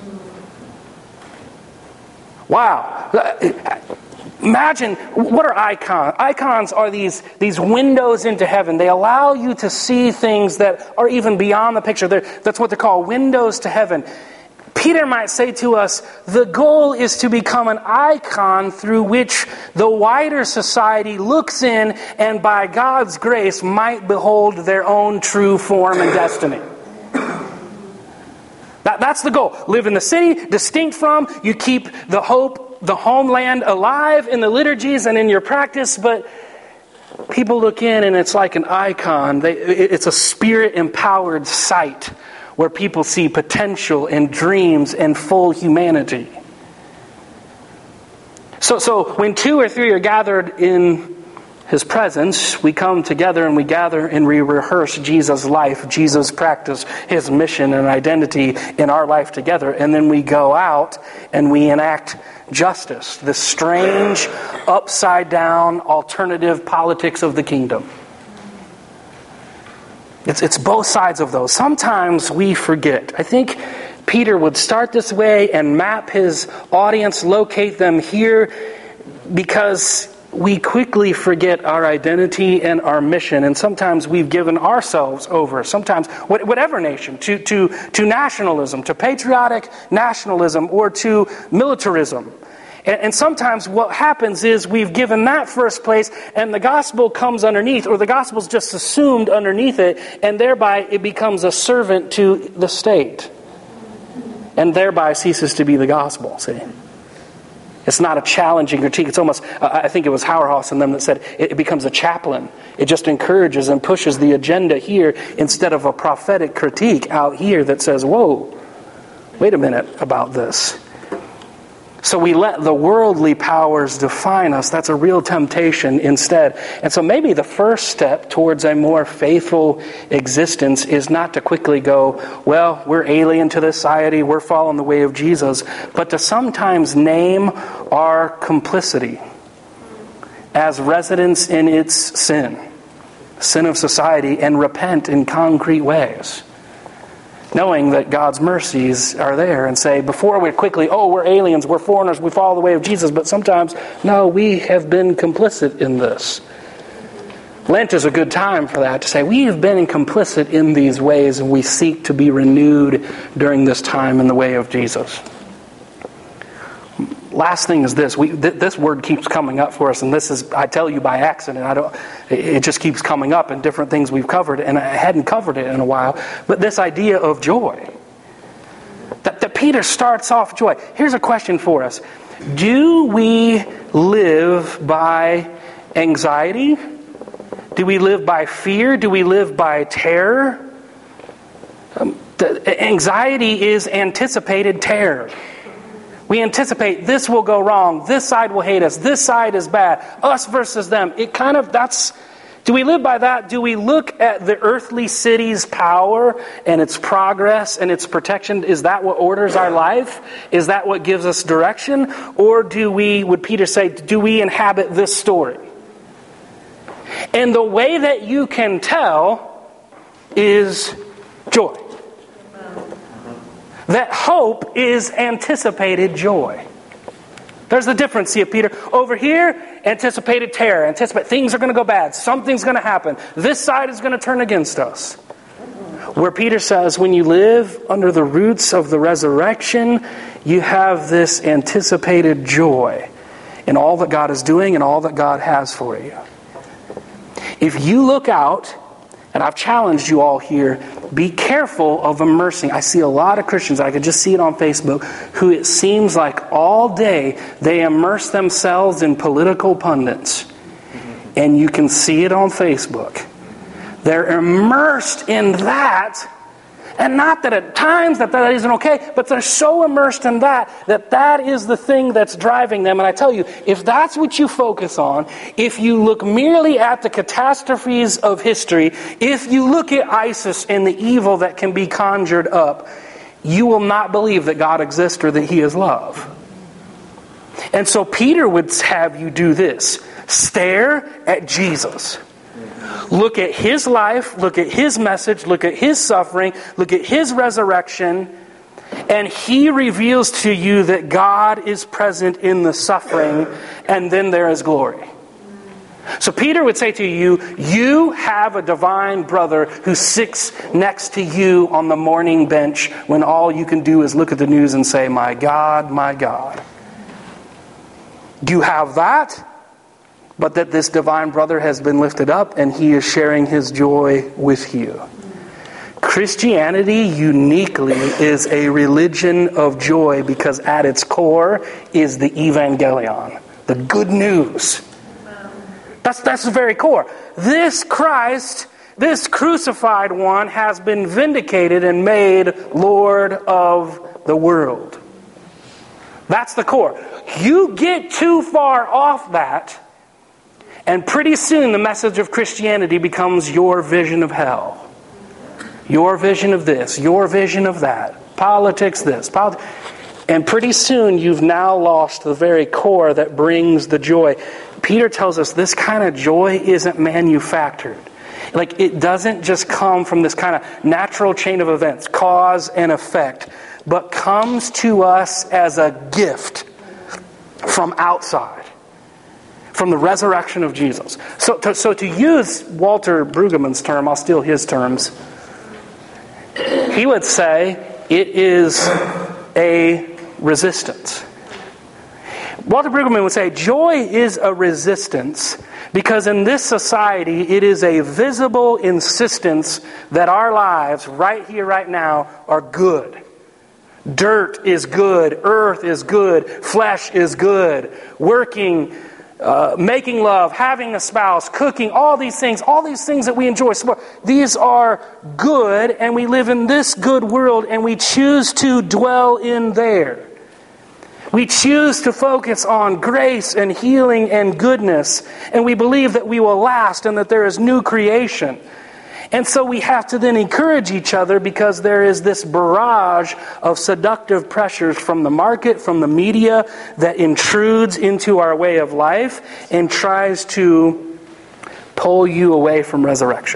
Wow. Imagine, what are icons? Icons are these, these windows into heaven. They allow you to see things that are even beyond the picture. They're, that's what they're called, windows to heaven. Peter might say to us, the goal is to become an icon through which the wider society looks in and by God's grace might behold their own true form and destiny. That, that's the goal. Live in the city, distinct from, you keep the hope, the homeland alive in the liturgies and in your practice, but people look in and it's like an icon. They, it's a spirit-empowered sight where people see potential and dreams and full humanity. So, so when two or three are gathered in His presence, we come together and we gather and we rehearse Jesus' life, Jesus' practice, His mission and identity in our life together. And then we go out and we enact justice, this strange, upside-down, alternative politics of the kingdom. It's it's both sides of those. Sometimes we forget. I think Peter would start this way and map his audience, locate them here, because we quickly forget our identity and our mission. And sometimes we've given ourselves over, sometimes whatever nation, to, to, to nationalism, to patriotic nationalism, or to militarism. And sometimes what happens is we've given that first place and the gospel comes underneath, or the gospel's just assumed underneath it, and thereby it becomes a servant to the state. And thereby ceases to be the gospel, see? It's not a challenging critique. It's almost, uh, I think it was Hauerhaus and them that said, it, it becomes a chaplain. It just encourages and pushes the agenda here instead of a prophetic critique out here that says, whoa, wait a minute about this. So we let the worldly powers define us. That's a real temptation instead. And so maybe the first step towards a more faithful existence is not to quickly go, well, we're alien to this society, we're following the way of Jesus, but to sometimes name our complicity as residents in its sin, sin of society, and repent in concrete ways. Knowing that God's mercies are there, and say, before we're quickly, oh, we're aliens, we're foreigners, we follow the way of Jesus, but sometimes, no, we have been complicit in this. Lent is a good time for that, to say, we have been complicit in these ways, and we seek to be renewed during this time in the way of Jesus. Last thing is this. We, th- this word keeps coming up for us, and this is, I tell you by accident. I don't. It just keeps coming up in different things we've covered, and I hadn't covered it in a while. But this idea of joy. That, that Peter starts off joy. Here's a question for us. Do we live by anxiety? Do we live by fear? Do we live by terror? Um, the, anxiety is anticipated terror. We anticipate this will go wrong, this side will hate us, this side is bad, us versus them. It kind of, that's, do we live by that? Do we look at the earthly city's power and its progress and its protection? Is that what orders our life? Is that what gives us direction? Or do we, would Peter say, do we inhabit this story? And the way that you can tell is joy. That hope is anticipated joy. There's the difference here, Peter. Over here, anticipated terror. Anticipate things are going to go bad. Something's going to happen. This side is going to turn against us. Where Peter says, when you live under the roots of the resurrection, you have this anticipated joy in all that God is doing and all that God has for you. If you look out, and I've challenged you all here, be careful of immersing. I see a lot of Christians, I could just see it on Facebook, who it seems like all day they immerse themselves in political pundits. And you can see it on Facebook. They're immersed in that, And not that at times that that isn't okay, but they're so immersed in that, that that is the thing that's driving them. And I tell you, if that's what you focus on, if you look merely at the catastrophes of history, if you look at ISIS and the evil that can be conjured up, you will not believe that God exists or that He is love. And so Peter would have you do this. Stare at Jesus. Look at His life, look at His message, look at His suffering, look at His resurrection, and He reveals to you that God is present in the suffering, and then there is glory. So Peter would say to you, you have a divine brother who sits next to you on the morning bench when all you can do is look at the news and say, my God, my God. You have that, but that this divine brother has been lifted up and he is sharing his joy with you. Christianity uniquely is a religion of joy because at its core is the evangelion, the good news. That's, that's the very core. This Christ, this crucified one, has been vindicated and made Lord of the world. That's the core. You get too far off that, and pretty soon the message of Christianity becomes your vision of hell. Your vision of this, your vision of that. Politics this. Polit- and pretty soon you've now lost the very core that brings the joy. Peter tells us this kind of joy isn't manufactured. Like, it doesn't just come from this kind of natural chain of events, cause and effect, but comes to us as a gift from outside, from the resurrection of Jesus. So to, so to use Walter Brueggemann's term, I'll steal his terms, he would say it is a resistance. Walter Brueggemann would say joy is a resistance because in this society it is a visible insistence that our lives right here, right now are good. Dirt is good, earth is good, flesh is good, working, uh, making love, having a spouse, cooking, all these things, all these things that we enjoy. These are good, and we live in this good world, and we choose to dwell in there. We choose to focus on grace and healing and goodness, and we believe that we will last and that there is new creation. And so we have to then encourage each other because there is this barrage of seductive pressures from the market, from the media, that intrudes into our way of life and tries to pull you away from resurrection.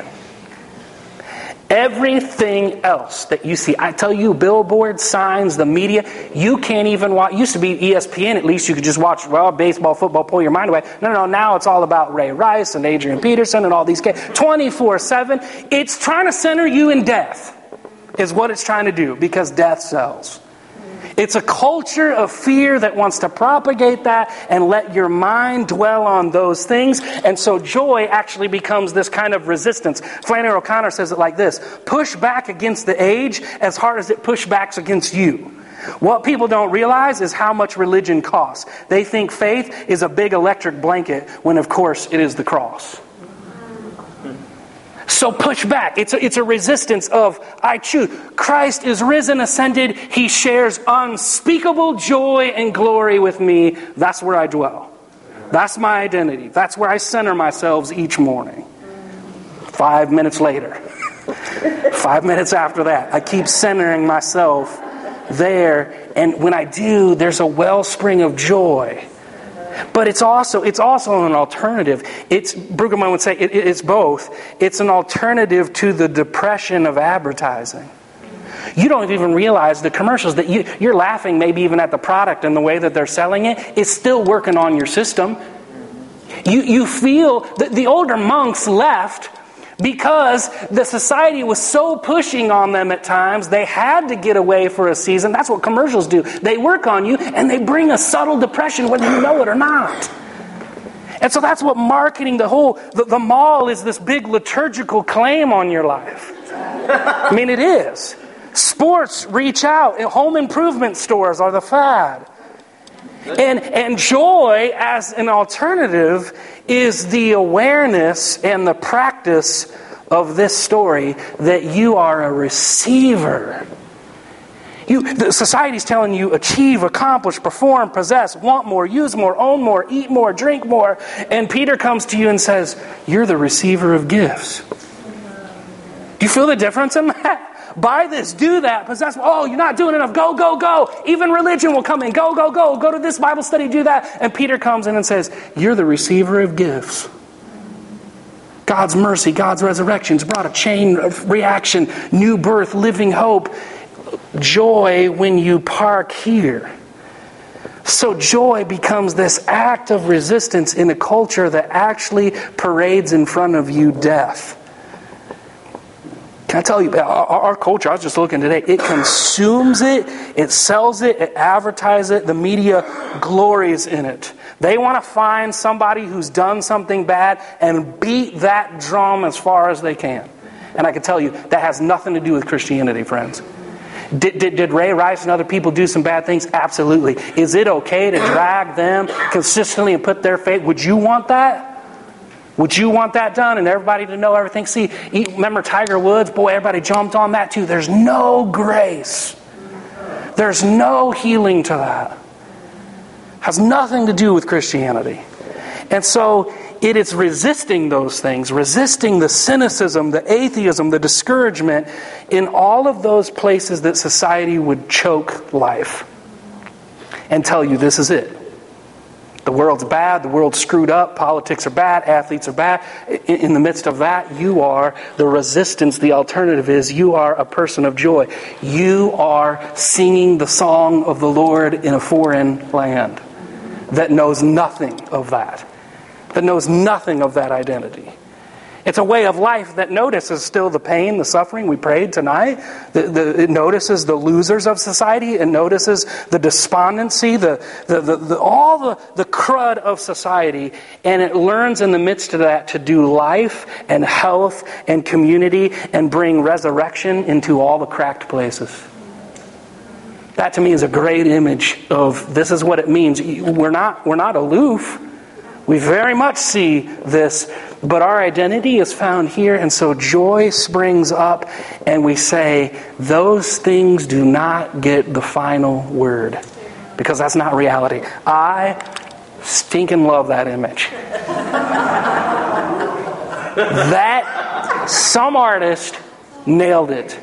Everything else that you see, I tell you, billboards, signs, the media, you can't even watch. It used to be E S P N, at least you could just watch, well, baseball, football, pull your mind away. No, no, no, now it's all about Ray Rice and Adrian Peterson and all these guys. twenty-four seven, it's trying to center you in death, is what it's trying to do, because death sells. It's a culture of fear that wants to propagate that and let your mind dwell on those things. And so joy actually becomes this kind of resistance. Flannery O'Connor says it like this: push back against the age as hard as it push backs against you. What people don't realize is how much religion costs. They think faith is a big electric blanket when, of course, it is the cross. So push back. It's a, it's a resistance of, I choose. Christ is risen, ascended. He shares unspeakable joy and glory with me. That's where I dwell. That's my identity. That's where I center myself each morning. Five minutes later. Five minutes after that. I keep centering myself there. And when I do, there's a wellspring of joy. But it's also it's also an alternative. It's Brueggemann would say it, it's both. It's an alternative to the depression of advertising. You don't even realize the commercials that you, you're laughing maybe even at the product and the way that they're selling it is still working on your system. You you feel that the older monks left because the society was so pushing on them at times, they had to get away for a season. That's what commercials do. They work on you and they bring a subtle depression whether you know it or not. And so that's what marketing, the whole, the, the mall is this big liturgical claim on your life. I mean, it is. Sports reach out. Home improvement stores are the fad. And, and joy as an alternative is the awareness and the practice of this story that you are a receiver. You, the society's telling you achieve, accomplish, perform, possess, want more, use more, own more, eat more, drink more. And Peter comes to you and says, you're the receiver of gifts. Do you feel the difference in that? Buy this, do that, possess. Oh, you're not doing enough. Go, go, go. Even religion will come in. Go, go, go. Go to this Bible study, do that. And Peter comes in and says, you're the receiver of gifts. God's mercy, God's resurrections brought a chain of reaction, new birth, living hope, joy when you park here. So joy becomes this act of resistance in a culture that actually parades in front of you death. Can I tell you, our culture, I was just looking today, it consumes it, it sells it, it advertises it, the media glories in it. They want to find somebody who's done something bad and beat that drum as far as they can. And I can tell you, that has nothing to do with Christianity, friends. Did, did, did Ray Rice and other people do some bad things? Absolutely. Is it okay to drag them consistently and put their faith? Would you want that? Would you want that done and everybody to know everything? See, remember Tiger Woods? Boy, everybody jumped on that too. There's no grace. There's no healing to that. Has nothing to do with Christianity. And so it is resisting those things, resisting the cynicism, the atheism, the discouragement in all of those places that society would choke life and tell you this is it. The world's bad, the world's screwed up, politics are bad, athletes are bad. In the midst of that, you are the resistance. The alternative is you are a person of joy. You are singing the song of the Lord in a foreign land that knows nothing of that, that knows nothing of that identity. It's a way of life that notices still the pain, the suffering. We prayed tonight. The, the, it notices the losers of society. It notices the despondency, the, the, the, the all the, the crud of society. And it learns in the midst of that to do life and health and community and bring resurrection into all the cracked places. That to me is a great image of this is what it means. We're not, we're not aloof. We very much see this, but our identity is found here, and so joy springs up, and we say, those things do not get the final word, because that's not reality. I stinking love that image. That, some artist nailed it.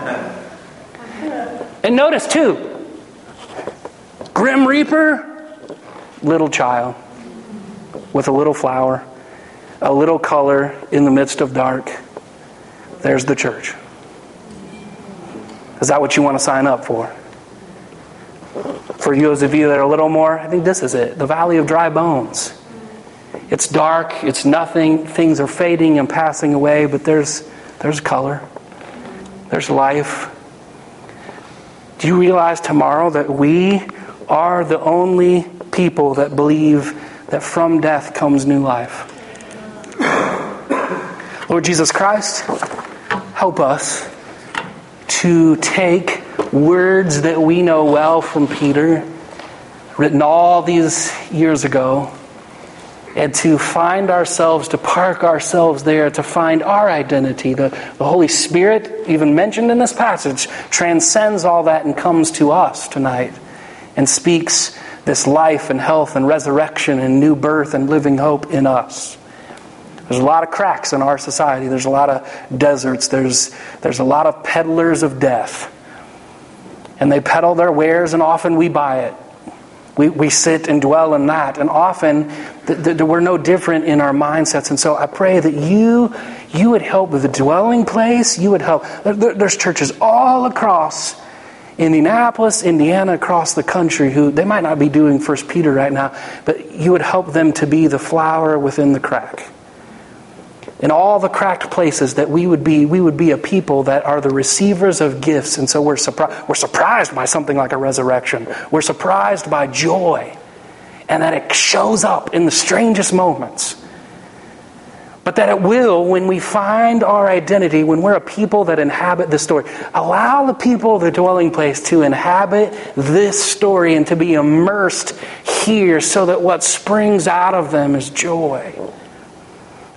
And notice too, Grim Reaper, little child. With a little flower, a little color in the midst of dark. There's the church. Is that what you want to sign up for? For those of you that are a little more, I think this is it. The valley of dry bones. It's dark, it's nothing, things are fading and passing away, but there's there's color. There's life. Do you realize tomorrow that we are the only people that believe that from death comes new life? Lord Jesus Christ, help us to take words that we know well from Peter, written all these years ago, and to find ourselves, to park ourselves there, to find our identity. The, the Holy Spirit, even mentioned in this passage, transcends all that and comes to us tonight and speaks this life and health and resurrection and new birth and living hope in us. There's a lot of cracks in our society. There's a lot of deserts. There's, there's a lot of peddlers of death. And they peddle their wares, and often we buy it. We, we sit and dwell in that. And often th- th- we're no different in our mindsets. And so I pray that you, you would help with the dwelling place. You would help. There, there's churches all across Indianapolis, Indiana, across the country who, they might not be doing First Peter right now, but you would help them to be the flower within the crack. In all the cracked places that we would be, we would be a people that are the receivers of gifts. And so we're, surpri- we're surprised by something like a resurrection. We're surprised by joy. And that it shows up in the strangest moments. But that it will, when we find our identity, when we're a people that inhabit this story, allow the people of the dwelling place to inhabit this story and to be immersed here so that what springs out of them is joy.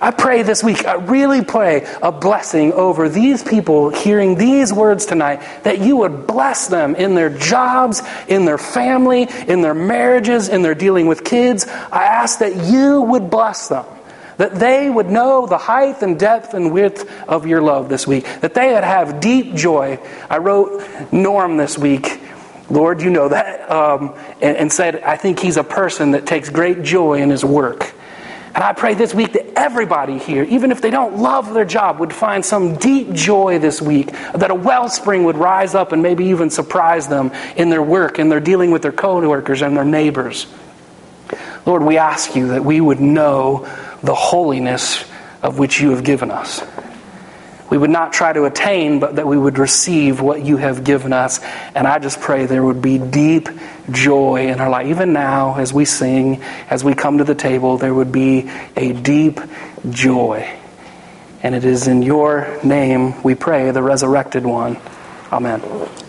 I pray this week, I really pray a blessing over these people hearing these words tonight, that you would bless them in their jobs, in their family, in their marriages, in their dealing with kids. I ask that you would bless them, that they would know the height and depth and width of your love this week, that they would have deep joy. I wrote Norm this week, Lord, you know that, um, and, and said, I think he's a person that takes great joy in his work. And I pray this week that everybody here, even if they don't love their job, would find some deep joy this week, that a wellspring would rise up and maybe even surprise them in their work, and they're dealing with their co-workers and their neighbors. Lord, we ask you that we would know the holiness of which you have given us. We would not try to attain, but that we would receive what you have given us. And I just pray there would be deep joy in our life. Even now, as we sing, as we come to the table, there would be a deep joy. And it is in your name we pray, the resurrected one. Amen.